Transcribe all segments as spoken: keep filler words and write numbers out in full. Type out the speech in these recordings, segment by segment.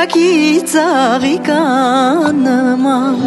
Կրակի ծաղիկան նման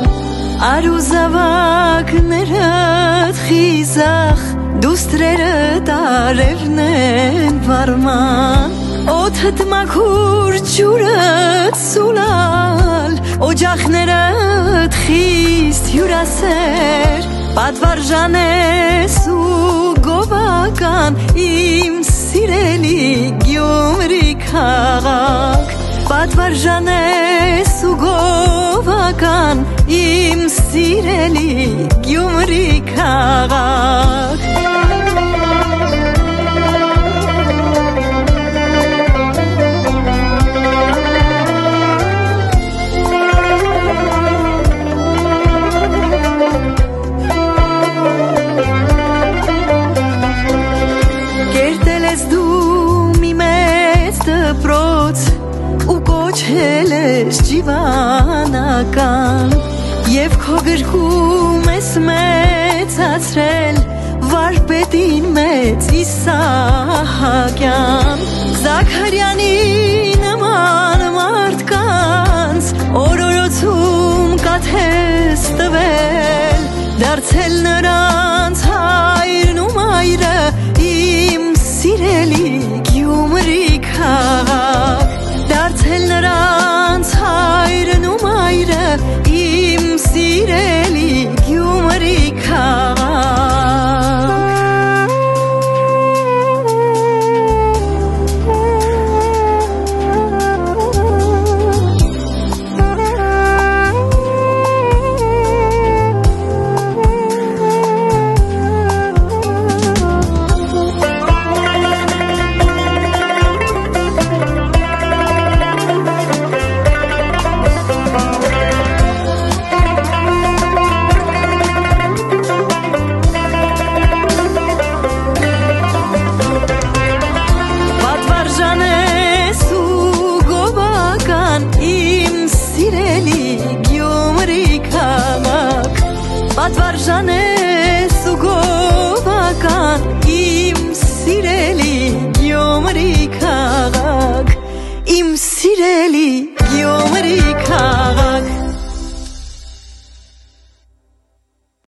Արուզավակներըդ խիզախ Դուստրերըդ արևն են վարման Օդըդ մաքուր ջուրըդ սուլալ Օջախներըդ խիստ հյուրասեր Պատվարժան ես ու գովական Իմ սիրելի Գյումրի քաղաք Պատվարժան ես ու գովական Իմ սիրելի Գյումրի քաղաք Հել ես ջիվանական Եվ քո գրքում ես մեծացրել Վարպետին մեծ Իսահակյան Զաքարյանի նման մարդկանց Օրորոցում կաթես տվել Դարձել նրանց հայրն ու մայրը Իմ սիրելի Գյումրի քաղաք Դարձել նրանց հայրն ու մայրը Իմ սիրելի Գյումրի քաղաք Պատվարժան ես ու գովական Իմ սիրելի Գյումրի քաղաք Իմ սիրելի Գյումրի քաղաք